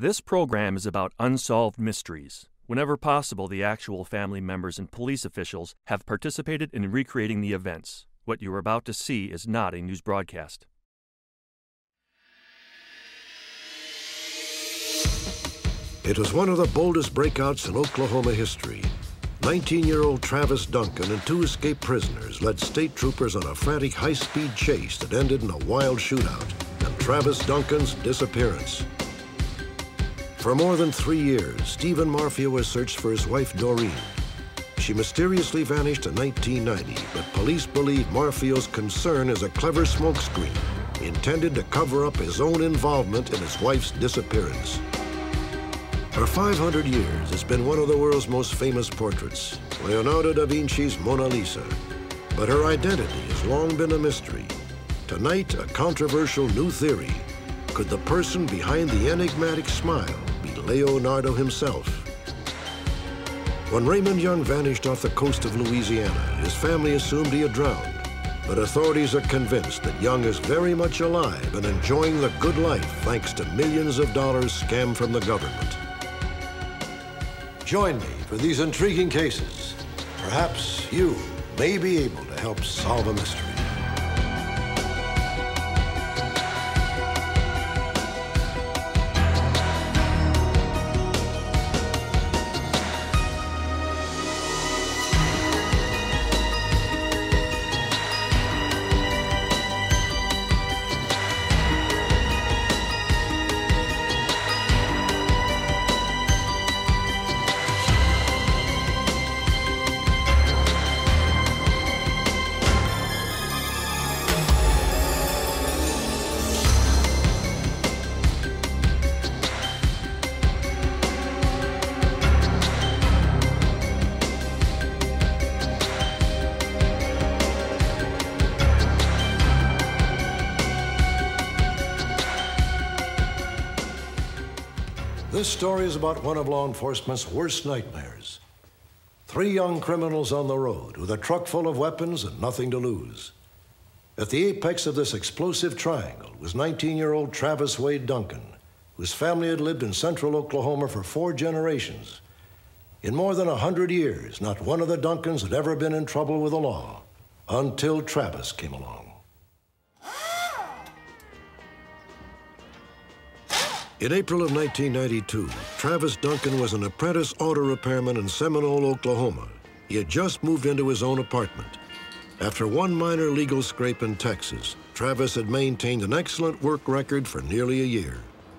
This program is about unsolved mysteries. Whenever possible, the actual family members and police officials have participated in recreating the events. What you are about to see is not a news broadcast. It was one of the boldest breakouts in Oklahoma history. 19-year-old Travis Duncan and two escaped prisoners led state troopers on a frantic high-speed chase that ended in a wild shootout and Travis Duncan's disappearance. For more than 3 years, Stephen Marfio has searched for his wife, Doreen. She mysteriously vanished in 1990, but police believe Marfio's concern is a clever smokescreen intended to cover up his own involvement in his wife's disappearance. For 500 years, it's been one of the world's most famous portraits, Leonardo da Vinci's Mona Lisa. But her identity has long been a mystery. Tonight, a controversial new theory. Could the person behind the enigmatic smile be Leonardo himself? When Raymond Young vanished off the coast of Louisiana, his family assumed he had drowned. But authorities are convinced that Young is very much alive and enjoying the good life thanks to millions of dollars scammed from the government. Join me for these intriguing cases. Perhaps you may be able to help solve a mystery. This story is about one of law enforcement's worst nightmares. 3 young criminals on the road with a truck full of weapons and nothing to lose. At the apex of this explosive triangle was 19-year-old Travis Wade Duncan, whose family had lived in central Oklahoma for 4 generations. In more than 100 years, not one of the Duncans had ever been in trouble with the law, until Travis came along. In April of 1992, Travis Duncan was an apprentice auto repairman in Seminole, Oklahoma. He had just moved into his own apartment. After one minor legal scrape in Texas, Travis had maintained an excellent work record for nearly a year.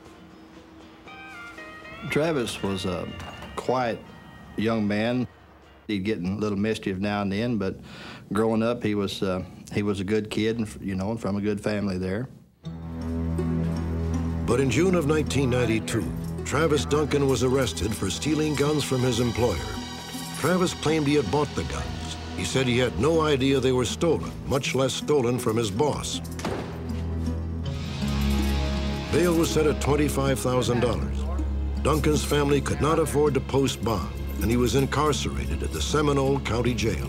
Travis was a quiet young man. He'd get in a little mischief now and then, but growing up, he was a good kid, and from a good family there. But in June of 1992, Travis Duncan was arrested for stealing guns from his employer. Travis claimed he had bought the guns. He said he had no idea they were stolen, much less stolen from his boss. Bail was set at $25,000. Duncan's family could not afford to post bond, and he was incarcerated at the Seminole County Jail.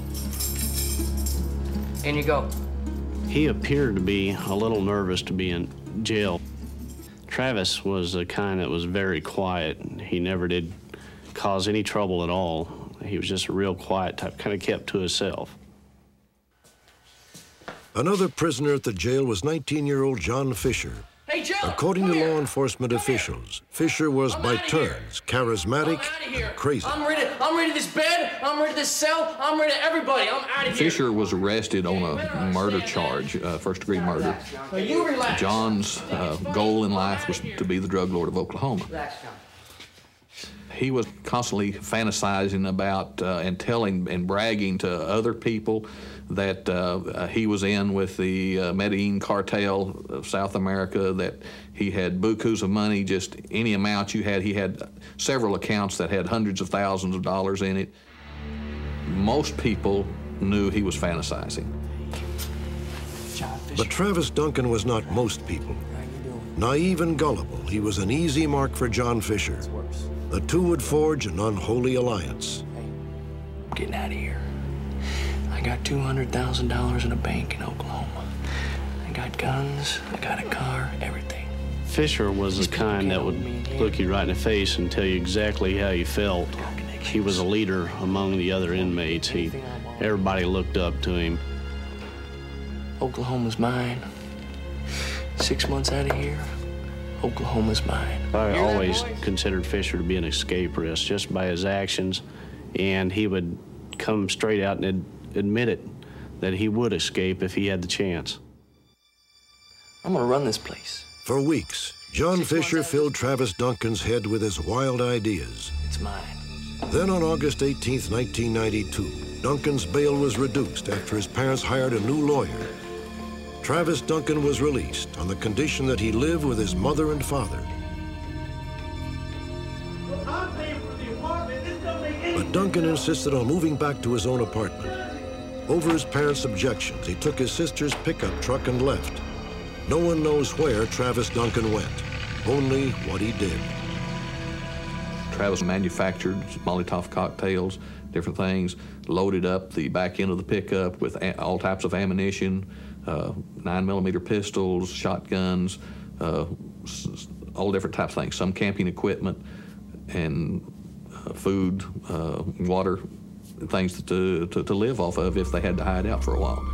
In you go. He appeared to be a little nervous to be in jail. Travis was the kind that was very quiet. He never did cause any trouble at all. He was just a real quiet type, kind of kept to himself. Another prisoner at the jail was 19-year-old John Fisher. Hey, Joe! According to law enforcement officials, Fisher was by turns charismatic and crazy. I'm ready to this bed, I'm ready to this cell, I'm ready to everybody. I'm out of here. Fisher was arrested on a murder charge, first-degree murder. Now you relax. John's goal in life was to be the drug lord of Oklahoma. He was constantly fantasizing about and telling and bragging to other people that he was in with the Medellin cartel of South America, that he had bukus of money, just any amount you had. He had several accounts that had hundreds of thousands of dollars in it. Most people knew he was fantasizing. But Travis Duncan was not most people. Naive and gullible, he was an easy mark for John Fisher. The two would forge an unholy alliance. I'm getting out of here. I got $200,000 in a bank in Oklahoma. I got guns, I got a car, everything. Fisher was the kind that would look you right in the face and tell you exactly how you felt. He was a leader among the other inmates. Everybody looked up to him. Oklahoma's mine. 6 months out of here, Oklahoma's mine. I always considered Fisher to be an escape risk just by his actions, and he would come straight out and admit it, that he would escape if he had the chance. I'm gonna run this place. For weeks, John Fisher filled Travis Duncan's head with his wild ideas. It's mine. Then on August 18, 1992, Duncan's bail was reduced after his parents hired a new lawyer. Travis Duncan was released on the condition that he live with his mother and father. But Duncan insisted on moving back to his own apartment. Over his parents' objections, he took his sister's pickup truck and left. No one knows where Travis Duncan went, only what he did. Travis manufactured Molotov cocktails, different things, loaded up the back end of the pickup with all types of ammunition, 9mm pistols, shotguns, all different types of things, some camping equipment, and food, water, things to live off of if they had to hide out for a while.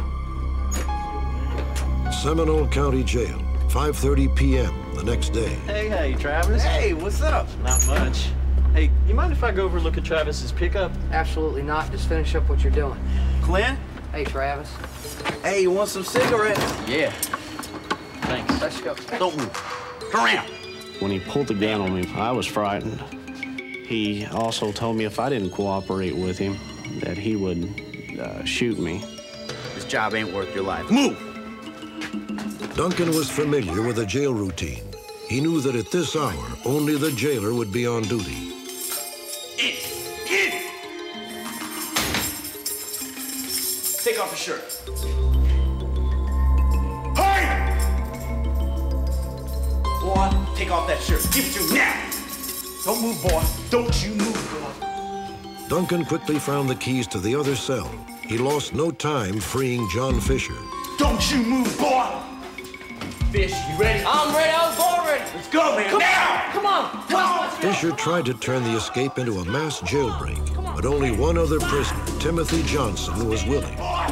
Seminole County Jail, 5:30 p.m. the next day. Hey, Travis. Hey, what's up? Not much. Hey, you mind if I go over and look at Travis's pickup? Absolutely not. Just finish up what you're doing. Clint? Hey, Travis. Hey, you want some cigarettes? Yeah. Thanks. Let's go. Don't move. Turn around. When he pulled the gun on me, I was frightened. He also told me if I didn't cooperate with him, that he would shoot me. This job ain't worth your life. Move! Duncan was familiar with the jail routine. He knew that at this hour, only the jailer would be on duty. In! Take off your shirt. Hurry! Boy, take off that shirt. Give it to me now! Don't move, boy. Don't you move, boy. Duncan quickly found the keys to the other cell. He lost no time freeing John Fisher. Don't you move, boy! Fish, you ready? I'm ready. I was born ready. Let's go, man. Now! Come on. Fisher tried to turn the escape into a mass jailbreak, but only one other prisoner, Timothy Johnson, was willing.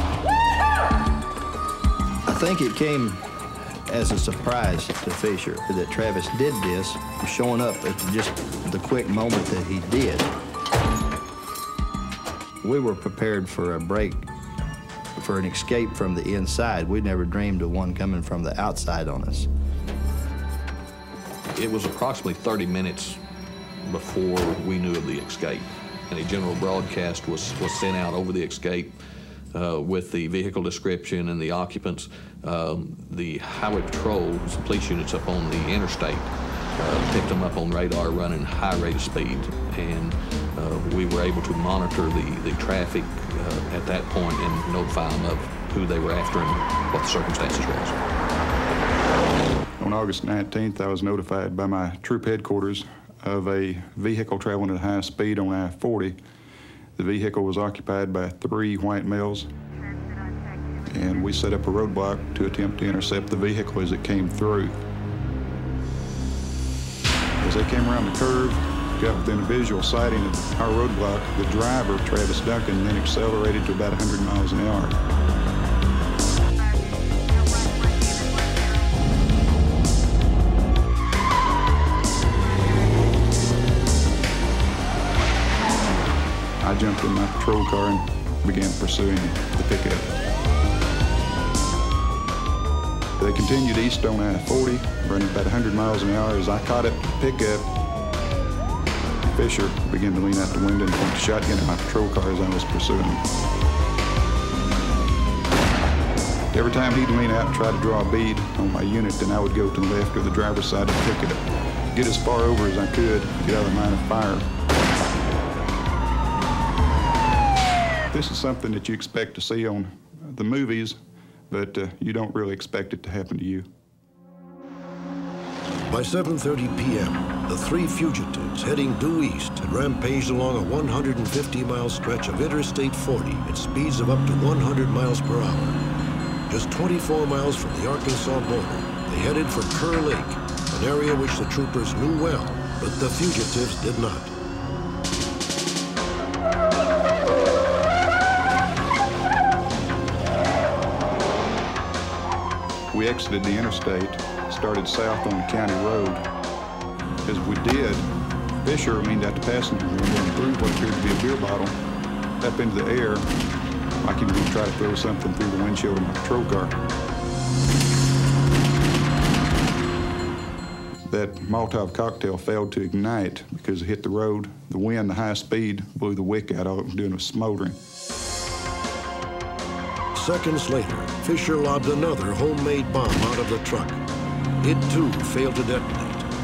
I think it came as a surprise to Fisher that Travis did this, showing up at just the quick moment that he did. We were prepared for a break, for an escape from the inside. We never dreamed of one coming from the outside on us. It was approximately 30 minutes before we knew of the escape, and a general broadcast was sent out over the escape with the vehicle description and the occupants. The Highway Patrol, the police units up on the interstate, picked them up on radar running high rate of speed, and we were able to monitor the traffic at that point and notify them of who they were after and what the circumstances was. On August 19th, I was notified by my troop headquarters of a vehicle traveling at high speed on I-40. The vehicle was occupied by 3 white males, and we set up a roadblock to attempt to intercept the vehicle as it came through. As they came around the curve, got within a visual sighting of our roadblock, the driver, Travis Duncan, then accelerated to about 100 miles an hour. I jumped in my patrol car and began pursuing the pickup. They continued east on I-40, running about 100 miles an hour. As I caught up to the pickup, Fisher began to lean out the window and point the shotgun at my patrol car as I was pursuing him. Every time he'd lean out and try to draw a bead on my unit, then I would go to the left of the driver's side of the pickup, get as far over as I could, get out of the line of fire. This is something that you expect to see on the movies, but you don't really expect it to happen to you. By 7:30 p.m., the 3 fugitives heading due east had rampaged along a 150-mile stretch of Interstate 40 at speeds of up to 100 miles per hour. Just 24 miles from the Arkansas border, they headed for Kerr Lake, an area which the troopers knew well, but the fugitives did not. We exited the interstate, started south on the county road. As we did, Fisher leaned out the passenger window and threw what appeared to be a beer bottle up into the air, like he was going to try to throw something through the windshield of my patrol car. That Molotov cocktail failed to ignite because it hit the road. The wind, the high speed, blew the wick out. All it was doing was smoldering. Seconds later, Fisher lobbed another homemade bomb out of the truck. It too failed to detonate.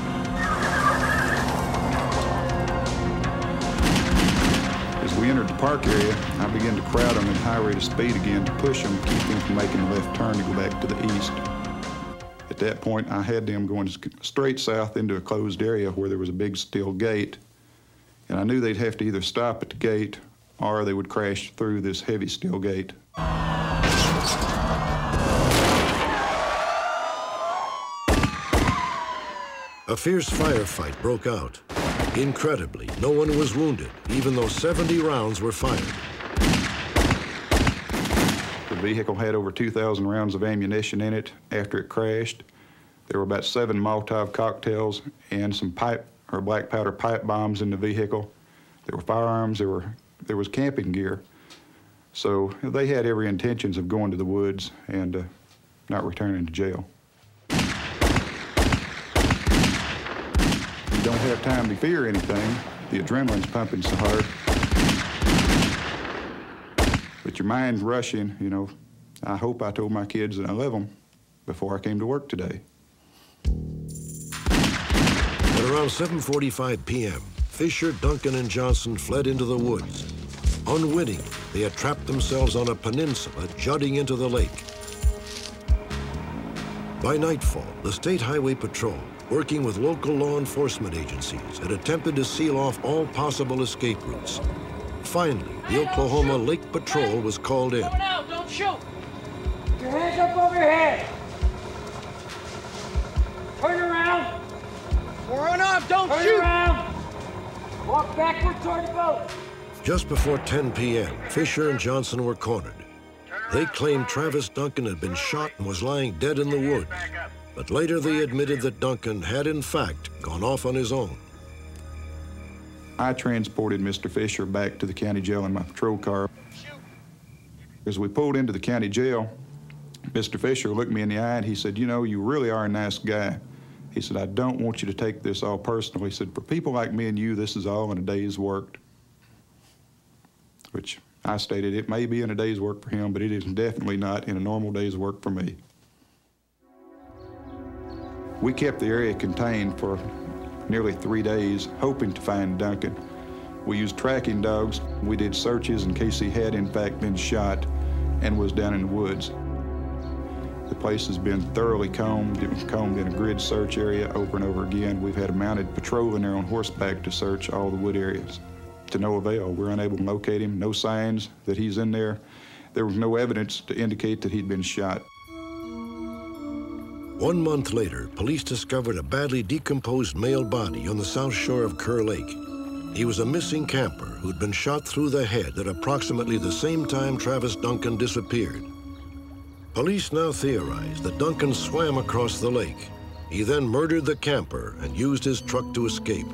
As we entered the park area, I began to crowd them at high rate of speed again to push them, keep them from making a left turn to go back to the east. At that point, I had them going straight south into a closed area where there was a big steel gate, and I knew they'd have to either stop at the gate or they would crash through this heavy steel gate. A fierce firefight broke out. Incredibly, no one was wounded, even though 70 rounds were fired. The vehicle had over 2,000 rounds of ammunition in it after it crashed. There were about 7 Molotov cocktails and some black powder pipe bombs in the vehicle. There were firearms, there was camping gear. So they had every intentions of going to the woods and not returning to jail. You don't have time to fear anything. The adrenaline's pumping so hard. But your mind's rushing, you know. I hope I told my kids that I love them before I came to work today. At around 7:45 p.m., Fisher, Duncan, and Johnson fled into the woods. Unwittingly, they had trapped themselves on a peninsula jutting into the lake. By nightfall, the State Highway Patrol, working with local law enforcement agencies, had attempted to seal off all possible escape routes. Finally, the Oklahoma Lake Patrol was called in. Now, don't shoot! Your hands up over your head! Turn around! We're on up, don't shoot! Turn around! Walk backward toward the boat! Just before 10 p.m., Fisher and Johnson were cornered. They claimed Travis Duncan had been shot and was lying dead in the woods. But later they admitted that Duncan had, in fact, gone off on his own. I transported Mr. Fisher back to the county jail in my patrol car. As we pulled into the county jail, Mr. Fisher looked me in the eye and he said, "You know, you really are a nice guy." He said, "I don't want you to take this all personal." He said, "For people like me and you, this is all in a day's work." Which I stated, it may be in a day's work for him, but it is definitely not in a normal day's work for me. We kept the area contained for nearly 3 days, hoping to find Duncan. We used tracking dogs. We did searches in case he had in fact been shot and was down in the woods. The place has been thoroughly combed. It was combed in a grid search area over and over again. We've had a mounted patrol in there on horseback to search all the wood areas. To no avail. We're unable to locate him. No signs that he's in there. There was no evidence to indicate that he'd been shot. 1 month later, police discovered a badly decomposed male body on the south shore of Kerr Lake. He was a missing camper who'd been shot through the head at approximately the same time Travis Duncan disappeared. Police now theorize that Duncan swam across the lake. He then murdered the camper and used his truck to escape.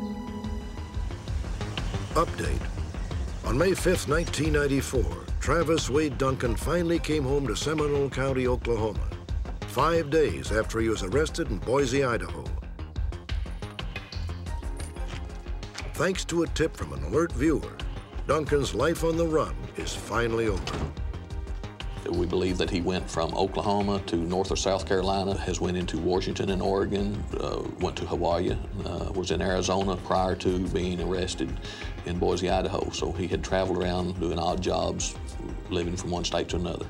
Update. On May 5th, 1994, Travis Wade Duncan finally came home to Seminole County, Oklahoma, 5 days after he was arrested in Boise, Idaho. Thanks to a tip from an alert viewer, Duncan's life on the run is finally over. We believe that he went from Oklahoma to North or South Carolina, has went into Washington and Oregon, went to Hawaii, was in Arizona prior to being arrested in Boise, Idaho. So he had traveled around doing odd jobs, living from one state to another.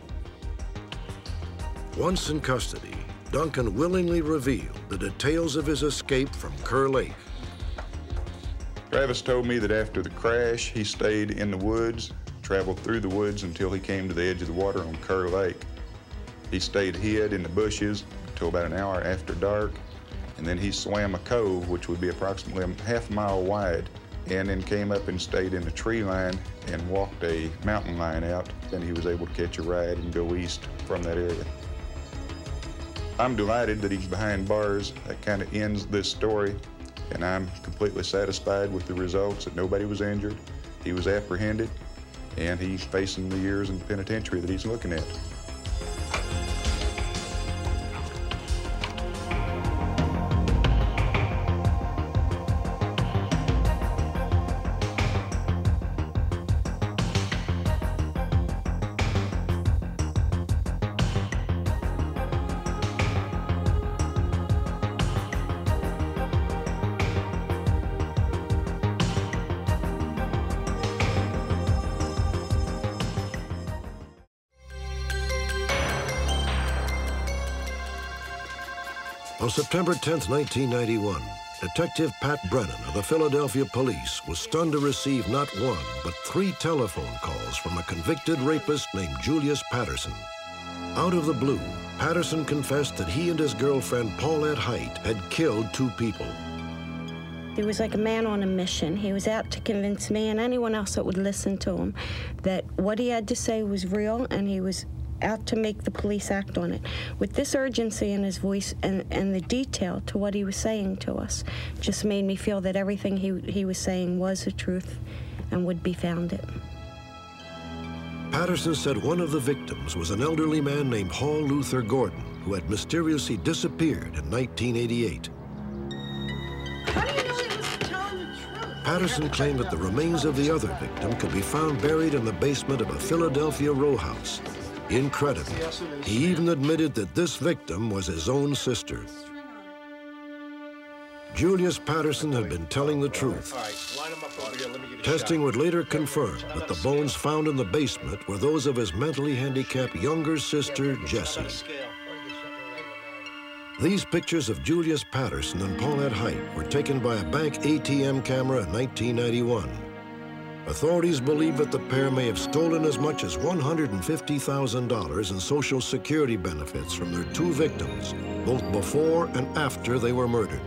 Once in custody, Duncan willingly revealed the details of his escape from Kerr Lake. Travis told me that after the crash, he stayed in the woods, traveled through the woods until he came to the edge of the water on Kerr Lake. He stayed hid in the bushes until about an hour after dark, and then he swam a cove, which would be approximately a half-mile wide, and then came up and stayed in the tree line and walked a mountain line out. Then he was able to catch a ride and go east from that area. I'm delighted that he's behind bars. That kind of ends this story, and I'm completely satisfied with the results that nobody was injured. He was apprehended, and he's facing the years in the penitentiary that he's looking at. On September 10, 1991, Detective Pat Brennan of the Philadelphia Police was stunned to receive not one, but 3 telephone calls from a convicted rapist named Julius Patterson. Out of the blue, Patterson confessed that he and his girlfriend, Paulette Height, had killed 2 people. He was like a man on a mission. He was out to convince me and anyone else that would listen to him that what he had to say was real, and he was out to make the police act on it. With this urgency in his voice and the detail to what he was saying to us, just made me feel that everything he was saying was the truth and would be founded. Patterson said one of the victims was an elderly man named Hall Luther Gordon, who had mysteriously disappeared in 1988. How do you know he was telling the truth? Patterson claimed that the remains of the other victim could be found buried in the basement of a Philadelphia row house. Incredibly, he even admitted that this victim was his own sister. Julius Patterson had been telling the truth. Testing would later confirm that the bones found in the basement were those of his mentally handicapped younger sister, Jessie. These pictures of Julius Patterson and Paulette Height were taken by a bank ATM camera in 1991. Authorities believe that the pair may have stolen as much as $150,000 in Social Security benefits from their 2 victims, both before and after they were murdered.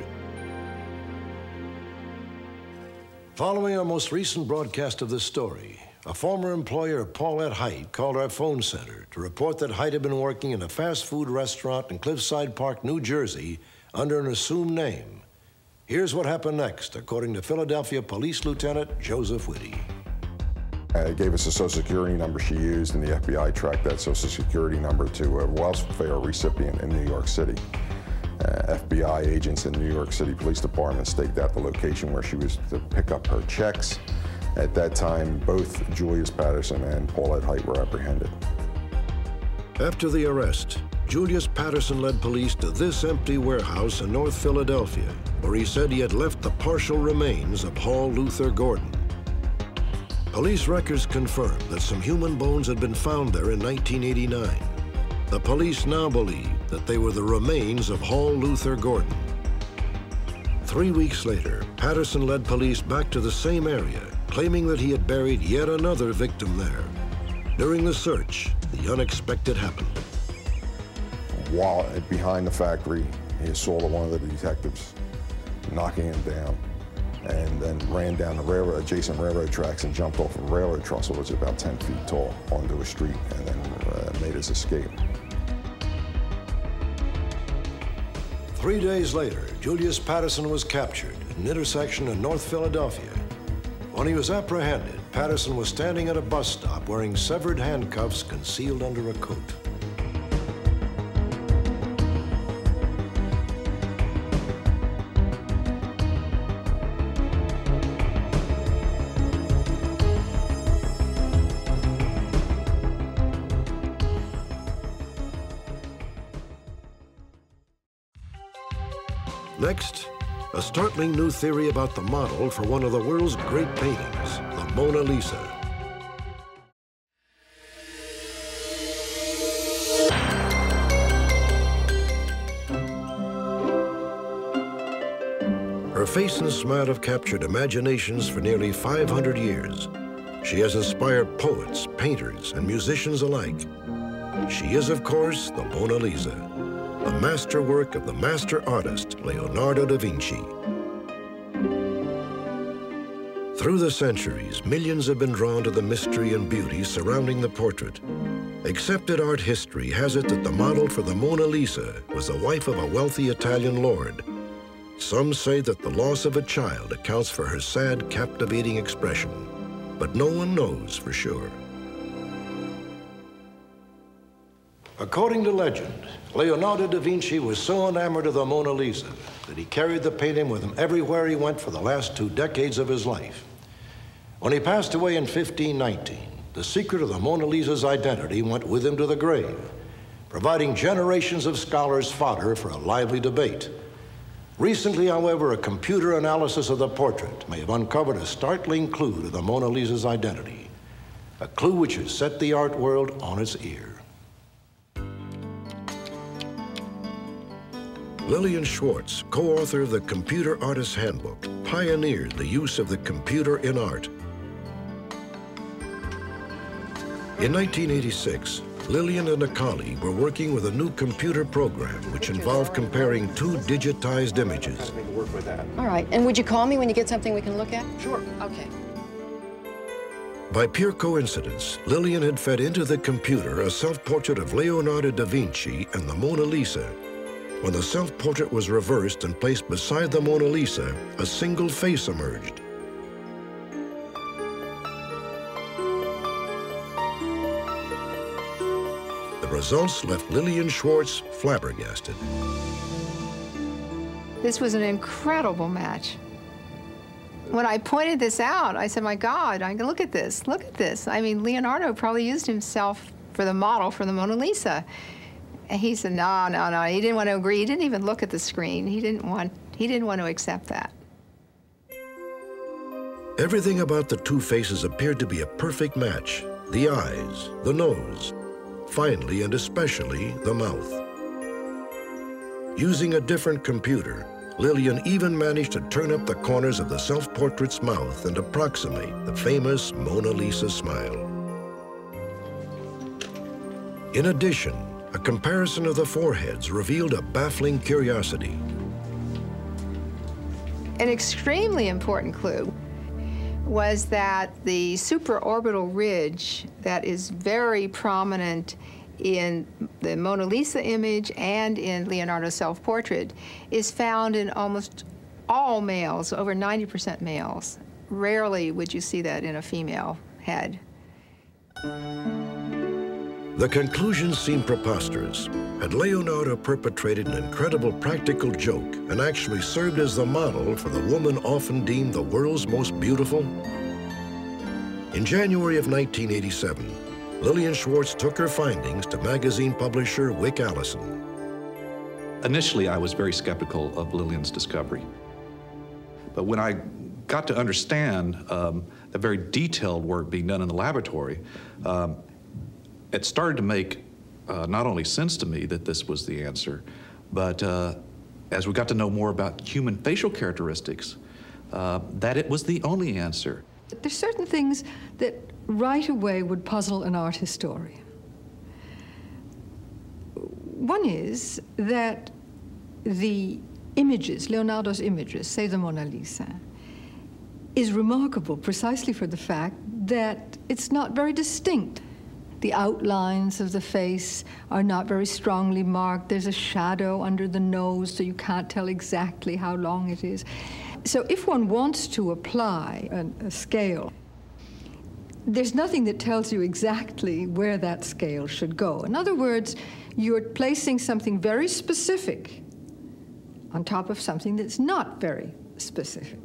Following our most recent broadcast of this story, a former employer of Paulette Height called our phone center to report that Height had been working in a fast food restaurant in Cliffside Park, New Jersey, under an assumed name. Here's what happened next, according to Philadelphia Police Lieutenant Joseph Whitty. It gave us a Social Security number she used, and the FBI tracked that Social Security number to a welfare recipient in New York City. FBI agents in New York City Police Department staked out the location where she was to pick up her checks. At that time, both Julius Patterson and Paulette Height were apprehended. After the arrest, Julius Patterson led police to this empty warehouse in North Philadelphia, where he said he had left the partial remains of Hall Luther Gordon. Police records confirmed that some human bones had been found there in 1989. The police now believe that they were the remains of Hall Luther Gordon. 3 weeks later, Patterson led police back to the same area, claiming that he had buried yet another victim there. During the search, the unexpected happened. While behind the factory, he saw one of the detectives knocking him down, and then ran down the adjacent railroad tracks and jumped off a railroad trestle, which was about 10 feet tall, onto a street, and then made his escape. 3 days later, Julius Patterson was captured at an intersection in North Philadelphia. When he was apprehended, Patterson was standing at a bus stop wearing severed handcuffs concealed under a coat. Next, a startling new theory about the model for one of the world's great paintings, the Mona Lisa. Her face and smile have captured imaginations for nearly 500 years. She has inspired poets, painters, and musicians alike. She is, of course, the Mona Lisa. a masterwork of the master artist, Leonardo da Vinci. Through the centuries, millions have been drawn to the mystery and beauty surrounding the portrait. Accepted art history has it that the model for the Mona Lisa was the wife of a wealthy Italian lord. Some say that the loss of a child accounts for her sad, captivating expression, but no one knows for sure. According to legend, Leonardo da Vinci was so enamored of the Mona Lisa that he carried the painting with him everywhere he went for the last 2 decades of his life. When he passed away in 1519, the secret of the Mona Lisa's identity went with him to the grave, providing generations of scholars fodder for a lively debate. Recently, however, a computer analysis of the portrait may have uncovered a startling clue to the Mona Lisa's identity, a clue which has set the art world on its ear. Lillian Schwartz, co-author of the Computer Artist's Handbook, pioneered the use of the computer in art. In 1986, Lillian and a colleague were working with a new computer program which involved comparing 2 digitized images. All right, and would you call me when you get something we can look at? Sure. Okay. By pure coincidence, Lillian had fed into the computer a self-portrait of Leonardo da Vinci and the Mona Lisa. When the self-portrait was reversed and placed beside the Mona Lisa, a single face emerged. The results left Lillian Schwartz flabbergasted. This was an incredible match. When I pointed this out, I said, my God, look at this, look at this. I mean, Leonardo probably used himself for the model for the Mona Lisa. And he said, no, no, no, he didn't want to agree. He didn't even look at the screen. He didn't want to accept that. Everything about the 2 faces appeared to be a perfect match. The eyes, the nose, finally and especially the mouth. Using a different computer, Lillian even managed to turn up the corners of the self-portrait's mouth and approximate the famous Mona Lisa smile. In addition, a comparison of the foreheads revealed a baffling curiosity. An extremely important clue was that the supraorbital ridge that is very prominent in the Mona Lisa image and in Leonardo's self-portrait is found in almost all males, over 90% males. Rarely would you see that in a female head. The conclusions seem preposterous. Had Leonardo perpetrated an incredible practical joke and actually served as the model for the woman often deemed the world's most beautiful? In January of 1987, Lillian Schwartz took her findings to magazine publisher Wick Allison. Initially, I was very skeptical of Lillian's discovery. But when I got to understand the very detailed work being done in the laboratory, it started to make not only sense to me that this was the answer, but as we got to know more about human facial characteristics, that it was the only answer. There's certain things that right away would puzzle an art historian. One is that the images, Leonardo's images, say the Mona Lisa, is remarkable precisely for the fact that it's not very distinct. The outlines of the face are not very strongly marked. There's a shadow under the nose, so you can't tell exactly how long it is. So if one wants to apply a scale, there's nothing that tells you exactly where that scale should go. In other words, you're placing something very specific on top of something that's not very specific.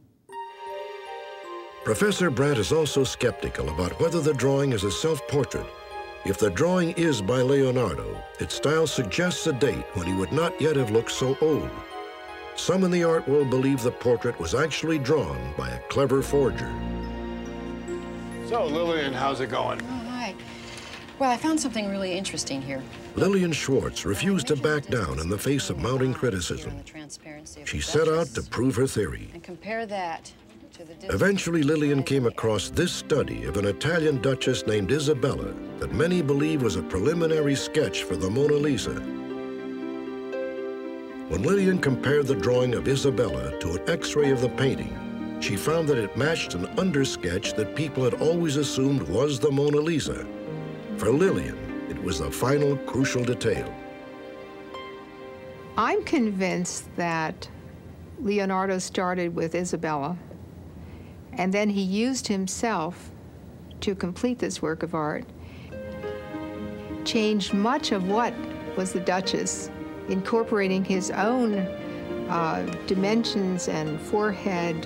Professor Brandt is also skeptical about whether the drawing is a self-portrait. If the drawing is by Leonardo, its style suggests a date when he would not yet have looked so old. Some in the art world believe the portrait was actually drawn by a clever forger. So, Lillian, how's it going? Oh, hi. Well, I found something really interesting here. Lillian Schwartz refused to back down in the face of mounting criticism. She set out to prove her theory. And compare that. Eventually, Lillian came across this study of an Italian duchess named Isabella that many believe was a preliminary sketch for the Mona Lisa. When Lillian compared the drawing of Isabella to an X-ray of the painting, she found that it matched an undersketch that people had always assumed was the Mona Lisa. For Lillian, it was the final crucial detail. I'm convinced that Leonardo started with Isabella, and then he used himself to complete this work of art, changed much of what was the Duchess, incorporating his own dimensions and forehead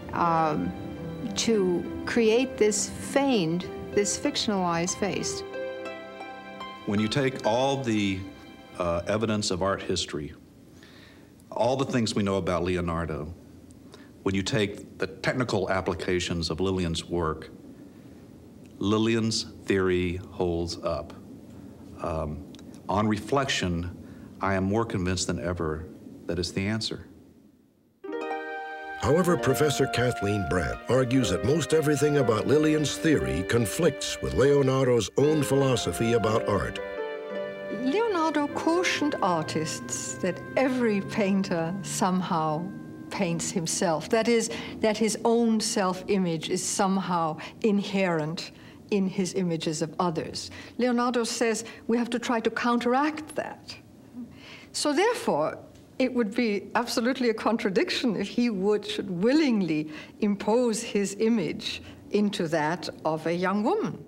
to create this feigned, this fictionalized face. When you take all the evidence of art history, all the things we know about Leonardo, when you take the technical applications of Lillian's work, Lillian's theory holds up. On reflection, I am more convinced than ever that it's the answer. However, Professor Kathleen Brandt argues that most everything about Lillian's theory conflicts with Leonardo's own philosophy about art. Leonardo cautioned artists that every painter somehow paints himself. That is, that his own self-image is somehow inherent in his images of others. Leonardo says we have to try to counteract that. So therefore, it would be absolutely a contradiction if he should willingly impose his image into that of a young woman.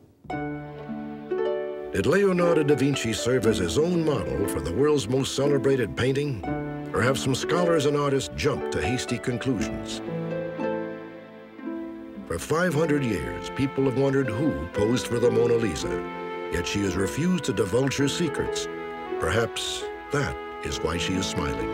Did Leonardo da Vinci serve as his own model for the world's most celebrated painting? Or have some scholars and artists jumped to hasty conclusions? For 500 years, people have wondered who posed for the Mona Lisa, yet she has refused to divulge her secrets. Perhaps that is why she is smiling.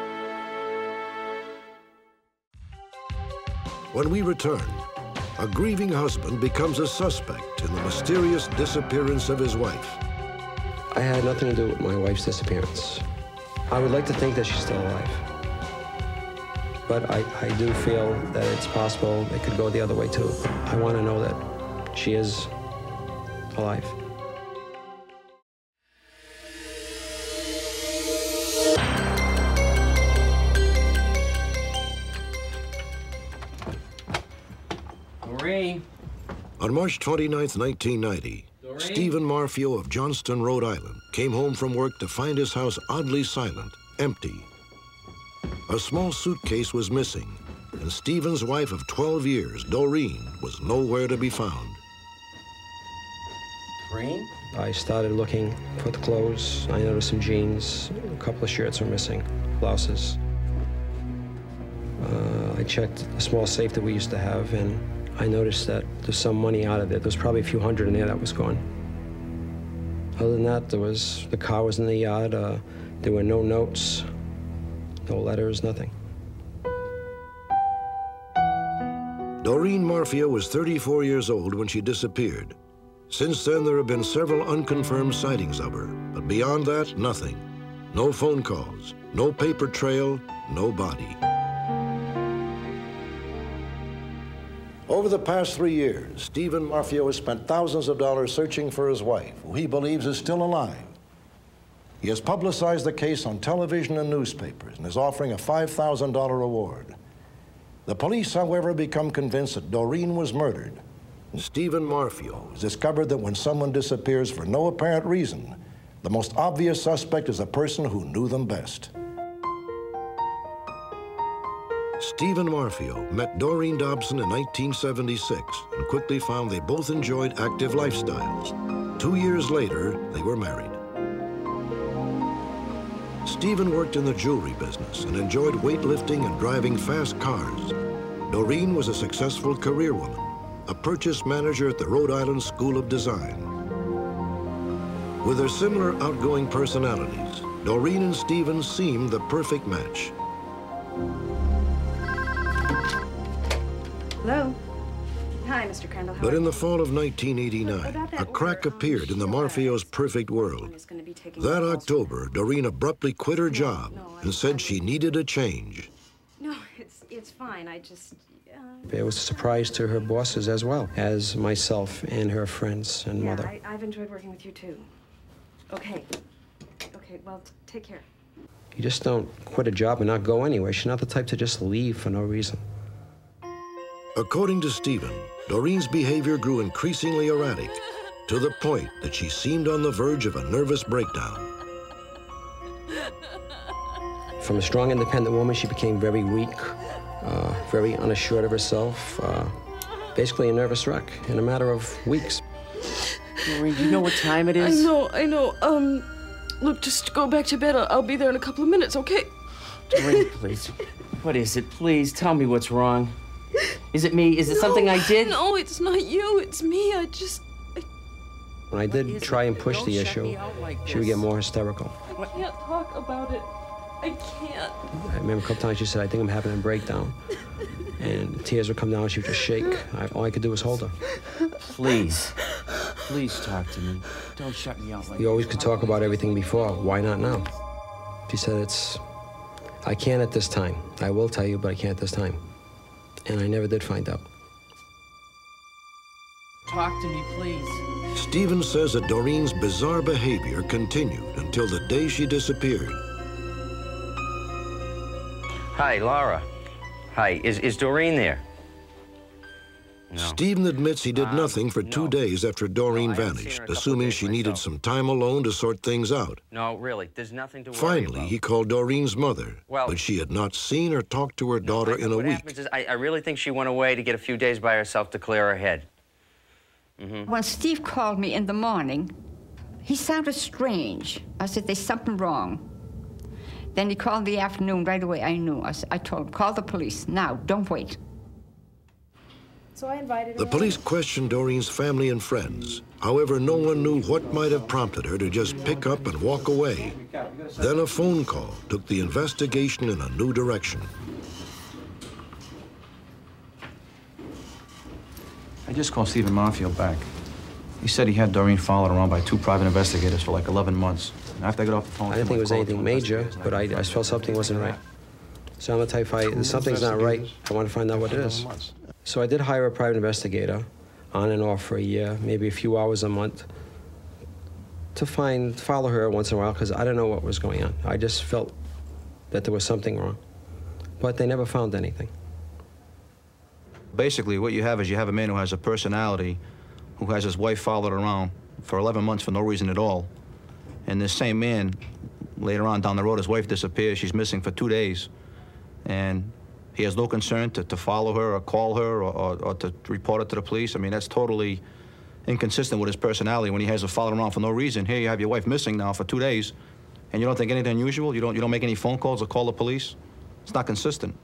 When we return, a grieving husband becomes a suspect in the mysterious disappearance of his wife. I had nothing to do with my wife's disappearance. I would like to think that she's still alive. But I do feel that it's possible it could go the other way too. I want to know that she is alive. Doreen. On March 29th, 1990, Doreen? Stephen Marfio of Johnston, Rhode Island, came home from work to find his house oddly silent, empty. A small suitcase was missing, and Stephen's wife of 12 years, Doreen, was nowhere to be found. Doreen? I started looking for the clothes. I noticed some jeans, a couple of shirts were missing, blouses. I checked the small safe that we used to have, and I noticed that there's some money out of it. There's probably a few hundred in there that was gone. Other than that, the car was in the yard. There were no notes, no letters, nothing. Doreen Marfio was 34 years old when she disappeared. Since then, there have been several unconfirmed sightings of her, but beyond that, nothing. No phone calls, no paper trail, no body. Over the past 3 years, Stephen Marfio has spent thousands of dollars searching for his wife, who he believes is still alive. He has publicized the case on television and newspapers and is offering a $5,000 reward. The police, however, become convinced that Doreen was murdered. And Stephen Marfio has discovered that when someone disappears for no apparent reason, the most obvious suspect is the person who knew them best. Stephen Marfio met Doreen Dobson in 1976 and quickly found they both enjoyed active lifestyles. 2 years later, they were married. Stephen worked in the jewelry business and enjoyed weightlifting and driving fast cars. Doreen was a successful career woman, a purchase manager at the Rhode Island School of Design. With their similar outgoing personalities, Doreen and Stephen seemed the perfect match. Hello. Hi, Mr. Crandall. But in the fall of 1989, a crack appeared in the Marfio's perfect world. That October, Doreen abruptly quit her job and said she needed a change. No, it's fine. I just... It was a surprise to her bosses as well as myself and her friends and mother. I've enjoyed working with you, too. Okay. Okay, well, take care. You just don't quit a job and not go anywhere. She's not the type to just leave for no reason. According to Stephen, Doreen's behavior grew increasingly erratic, to the point that she seemed on the verge of a nervous breakdown. From a strong, independent woman, she became very weak, very unassured of herself, basically a nervous wreck in a matter of weeks. Doreen, do you know what time it is? I know. Look, just go back to bed. I'll be there in a couple of minutes, okay? Doreen, please. What is it? Please, tell me what's wrong. Is it me? Is it something I did? No, it's not you. It's me. When I did try and push the issue, she would get more hysterical. I can't talk about it. I can't. I remember a couple times she said, I think I'm having a breakdown. And tears would come down and she would just shake. All I could do was hold her. Please. Please talk to me. Don't shut me out like We always could talk about everything before. Why not now? She said, I can't at this time. I will tell you, but I can't at this time. And I never did find out. Talk to me, please. Stephen says that Doreen's bizarre behavior continued until the day she disappeared. Hi, Laura. Hi, is Doreen there? No. Stephen admits he did nothing for 2 days after Doreen vanished, assuming she needed some time alone to sort things out. No, really, there's nothing to worry Finally, about. he called Doreen's mother, but she had not seen or talked to her daughter in a What week. happens is I really think she went away to get a few days by herself to clear her head. When Steve called me in the morning, he sounded strange. I said, there's something wrong. Then he called in the afternoon. Right away, I knew. I told him, call the police. Now, don't wait. So I invited The police questioned Doreen's family and friends. However, no one knew what might have prompted her to just pick up and walk away. Then a phone call took the investigation in a new direction. I just called Stephen Marfield back. He said he had Doreen followed around by 2 private investigators for like 11 months. And after I got off the phone, I didn't think it was anything major, but I felt something wasn't right. So I'm the type, if something's not right, I want to find out what it is. So I did hire a private investigator, on and off for a year, maybe a few hours a month, to follow her once in a while, because I didn't know what was going on. I just felt that there was something wrong. But they never found anything. Basically, what you have is you have a man who has a personality, who has his wife followed around for 11 months for no reason at all. And this same man, later on down the road, his wife disappears. She's missing for 2 days. And he has no concern to follow her or call her or to report it to the police. I mean, that's totally inconsistent with his personality when he has her followed around for no reason. Here you have your wife missing now for 2 days, and you don't think anything unusual? You don't make any phone calls or call the police? It's not consistent.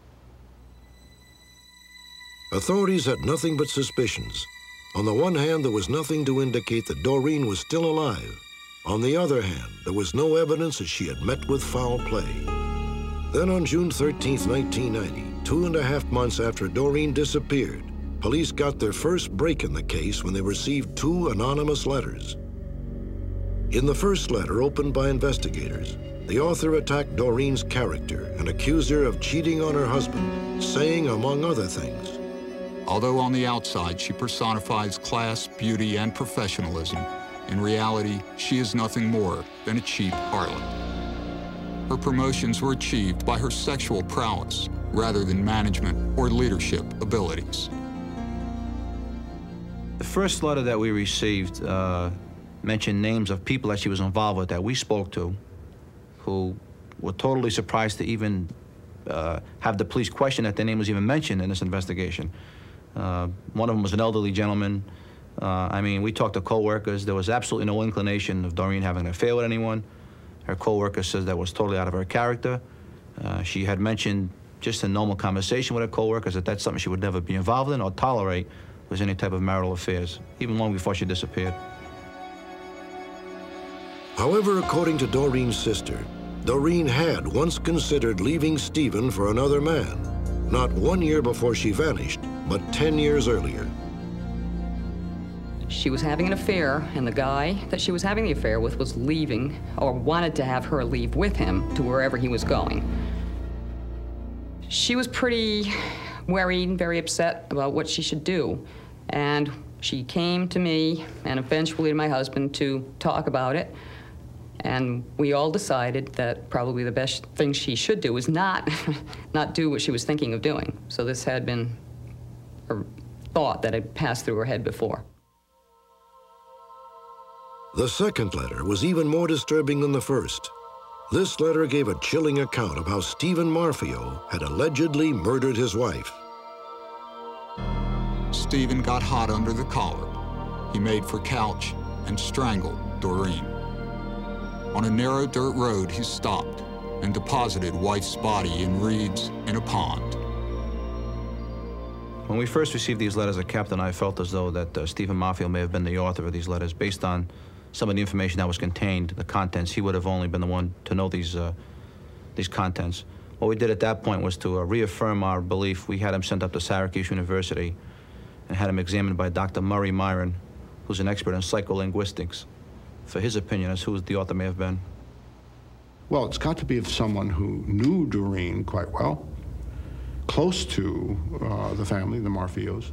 Authorities had nothing but suspicions. On the one hand, there was nothing to indicate that Doreen was still alive. On the other hand, there was no evidence that she had met with foul play. Then on June 13, 1990, 2.5 months after Doreen disappeared, police got their first break in the case when they received 2 anonymous letters. In the first letter, opened by investigators, the author attacked Doreen's character and accused her of cheating on her husband, saying, among other things, although on the outside she personifies class, beauty, and professionalism, in reality, she is nothing more than a cheap harlot. Her promotions were achieved by her sexual prowess rather than management or leadership abilities. The first letter that we received mentioned names of people that she was involved with that we spoke to, who were totally surprised to even have the police question that their name was even mentioned in this investigation. One of them was an elderly gentleman. I mean, we talked to co-workers. There was absolutely no inclination of Doreen having an affair with anyone. Her co-worker says that was totally out of her character. She had mentioned just in normal conversation with her co-workers that that's something she would never be involved in or tolerate was any type of marital affairs, even long before she disappeared. However, according to Doreen's sister, Doreen had once considered leaving Stephen for another man, not 1 year before she vanished, but 10 years earlier. She was having an affair, and the guy that she was having the affair with was leaving, or wanted to have her leave with him to wherever he was going. She was pretty worried and very upset about what she should do. And she came to me, and eventually to my husband, to talk about it. And we all decided that probably the best thing she should do was not do what she was thinking of doing. So this had been a thought that had passed through her head before. The second letter was even more disturbing than the first. This letter gave a chilling account of how Stephen Marfio had allegedly murdered his wife. Stephen got hot under the collar. He made for Couch and strangled Doreen. On a narrow dirt road, he stopped and deposited wife's body in reeds in a pond. When we first received these letters, the captain and I felt as though that Stephen Marfio may have been the author of these letters. Based on some of the information that was contained, the contents, he would have only been the one to know these contents. What we did at that point was to reaffirm our belief. We had him sent up to Syracuse University and had him examined by Dr. Murray Myron, who's an expert in psycholinguistics, for his opinion as who the author may have been. Well, it's got to be of someone who knew Doreen quite well, close to the family, the Marfios.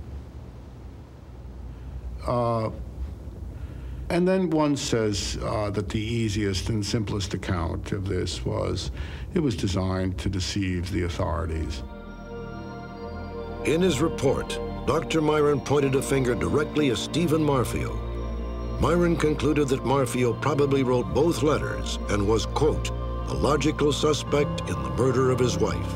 And then one says that the easiest and simplest account of this was it was designed to deceive the authorities. In his report, Dr. Myron pointed a finger directly at Stephen Marfio. Myron concluded that Marfio probably wrote both letters and was, quote, a logical suspect in the murder of his wife.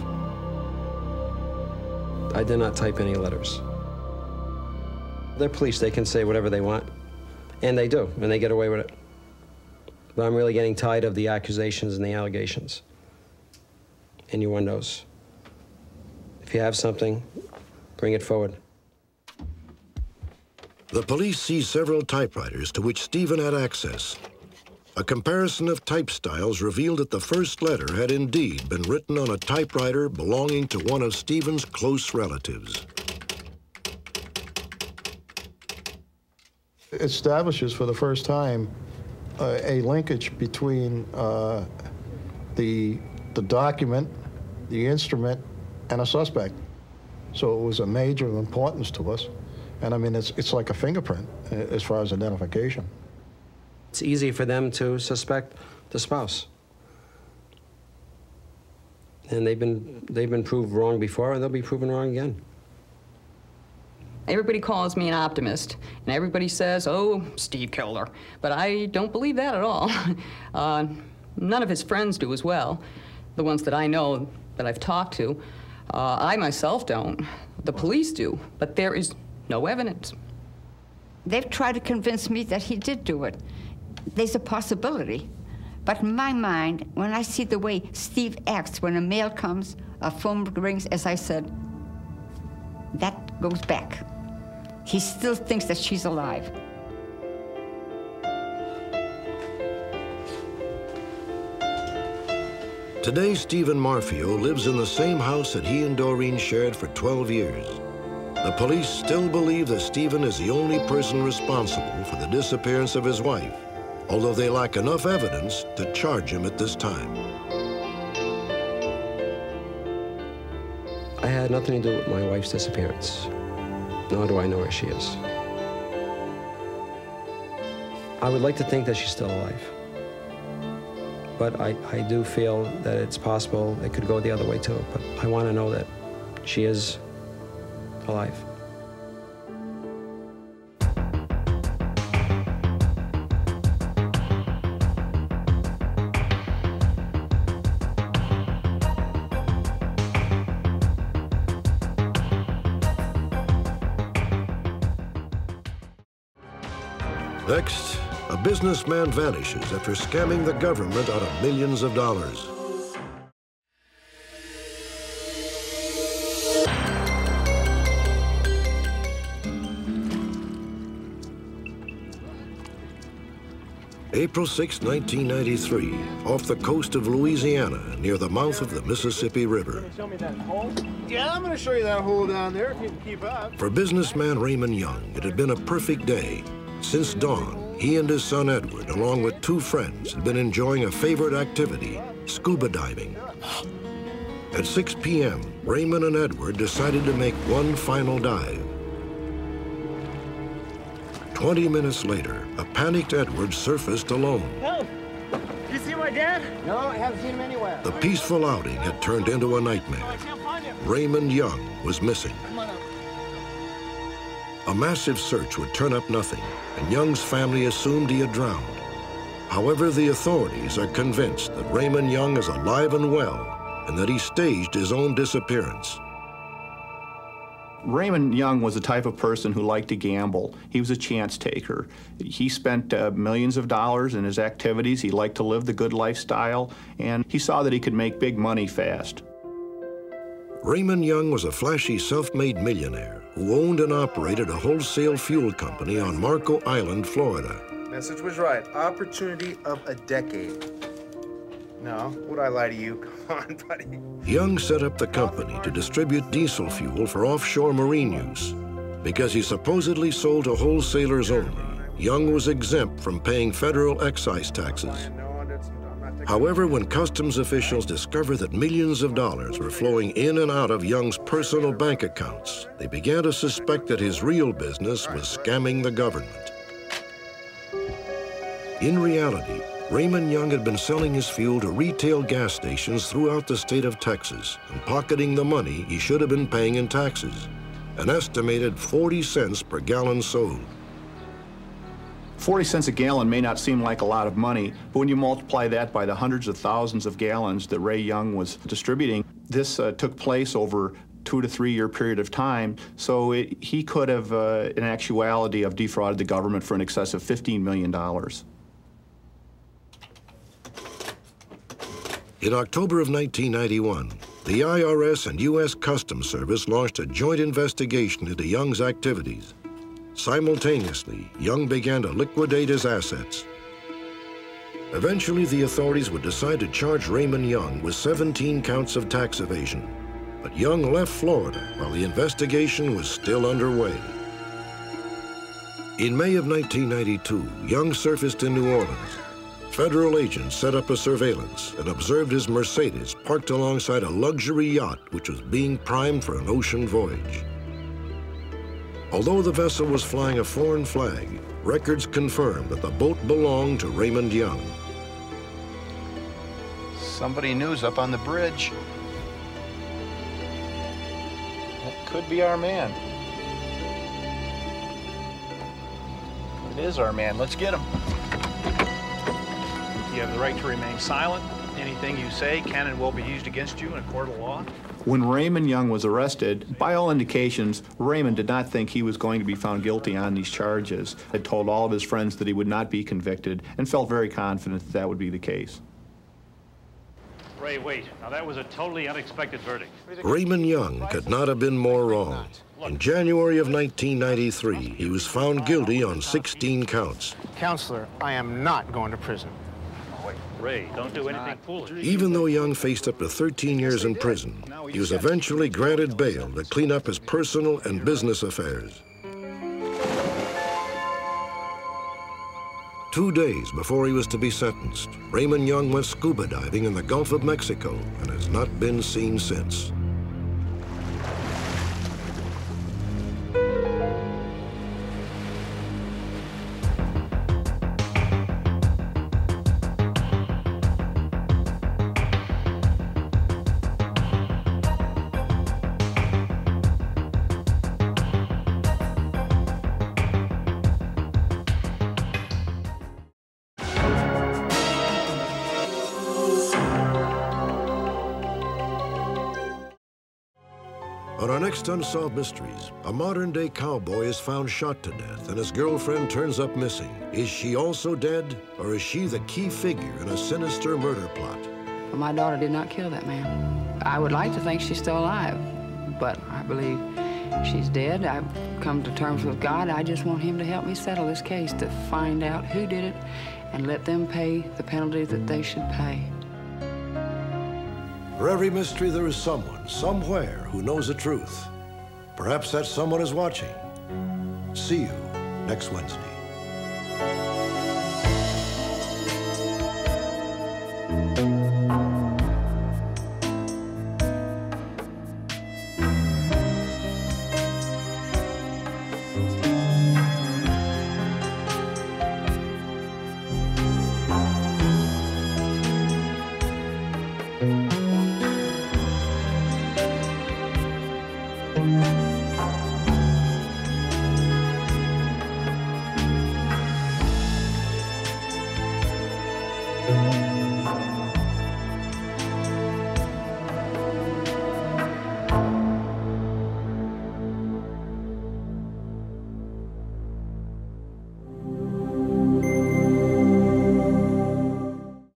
I did not type any letters. They're police, they can say whatever they want. And they do, and they get away with it. But I'm really getting tired of the accusations and the allegations. Anyone knows. If you have something, bring it forward. The police seized several typewriters to which Stephen had access. A comparison of type styles revealed that the first letter had indeed been written on a typewriter belonging to one of Stephen's close relatives. It establishes for the first time a linkage between the document, the instrument, and a suspect. So it was a major importance to us. And I mean, it's like a fingerprint as far as identification. It's easy for them to suspect the spouse. And they've been proved wrong before, and they'll be proven wrong again. Everybody calls me an optimist, and everybody says, oh, Steve killed her. But I don't believe that at all. None of his friends do as well, the ones that I know that I've talked to. I myself don't. The police do, but there is no evidence. They've tried to convince me that he did do it. There's a possibility. But in my mind, when I see the way Steve acts when a mail comes, a phone rings, as I said, that goes back. He still thinks that she's alive. Today, Stephen Marfio lives in the same house that he and Doreen shared for 12 years. The police still believe that Stephen is the only person responsible for the disappearance of his wife, although they lack enough evidence to charge him at this time. I had nothing to do with my wife's disappearance, nor do I know where she is. I would like to think that she's still alive, but I do feel that it's possible it could go the other way too, but I want to know that she is alive. Next, a businessman vanishes after scamming the government out of millions of dollars. April 6, 1993, off the coast of Louisiana, near the mouth of the Mississippi River. Show me that hole? Yeah, I'm going to show you that hole down there if you can keep up. For businessman Raymond Young, it had been a perfect day. Since dawn, he and his son Edward, along with two friends, had been enjoying a favorite activity, scuba diving. At 6 p.m., Raymond and Edward decided to make one final dive. 20 minutes later, a panicked Edward surfaced alone. Help! You see my dad? No, I haven't seen him anywhere. The peaceful outing had turned into a nightmare. Raymond Young was missing. A massive search would turn up nothing, and Young's family assumed he had drowned. However, the authorities are convinced that Raymond Young is alive and well, and that he staged his own disappearance. Raymond Young was the type of person who liked to gamble. He was a chance taker. He spent millions of dollars in his activities. He liked to live the good lifestyle, and he saw that he could make big money fast. Raymond Young was a flashy self-made millionaire who owned and operated a wholesale fuel company on Marco Island, Florida. Message was right. Opportunity of a decade. No, would I lie to you? Come on, buddy. Young set up the company to distribute diesel fuel for offshore marine use. Because he supposedly sold to wholesalers only, Young was exempt from paying federal excise taxes. However, when customs officials discovered that millions of dollars were flowing in and out of Young's personal bank accounts, they began to suspect that his real business was scamming the government. In reality, Raymond Young had been selling his fuel to retail gas stations throughout the state of Texas and pocketing the money he should have been paying in taxes, an estimated 40 cents per gallon sold. 40 cents a gallon may not seem like a lot of money, but when you multiply that by the hundreds of thousands of gallons that Ray Young was distributing, this took place over 2 to 3 year period of time, so he could have, in actuality, have defrauded the government for an excess of $15 million. In October of 1991, the IRS and U.S. Customs Service launched a joint investigation into Young's activities. Simultaneously, Young began to liquidate his assets. Eventually, the authorities would decide to charge Raymond Young with 17 counts of tax evasion. But Young left Florida while the investigation was still underway. In May of 1992, Young surfaced in New Orleans. Federal agents set up a surveillance and observed his Mercedes parked alongside a luxury yacht which was being primed for an ocean voyage. Although the vessel was flying a foreign flag, records confirmed that the boat belonged to Raymond Young. Somebody new's up on the bridge. That could be our man. It is our man. Let's get him. You have the right to remain silent. Anything you say can and will be used against you in a court of law. When Raymond Young was arrested, by all indications, Raymond did not think he was going to be found guilty on these charges. Had told all of his friends that he would not be convicted and felt very confident that that would be the case. Ray, wait. Now that was a totally unexpected verdict. Raymond Young could not have been more wrong. In January of 1993, he was found guilty on 16 counts. Counselor, I am not going to prison. Ray, don't do anything foolish. Even though Young faced up to 13 years in prison, he was eventually granted bail to clean up his personal and business affairs. 2 days before he was to be sentenced, Raymond Young went scuba diving in the Gulf of Mexico and has not been seen since. On our next Unsolved Mysteries, a modern-day cowboy is found shot to death and his girlfriend turns up missing. Is she also dead, or is she the key figure in a sinister murder plot? Well, my daughter did not kill that man. I would like to think she's still alive, but I believe she's dead. I've come to terms with God. I just want him to help me settle this case, to find out who did it and let them pay the penalty that they should pay. For every mystery, there is someone, somewhere, who knows the truth. Perhaps that someone is watching. See you next Wednesday.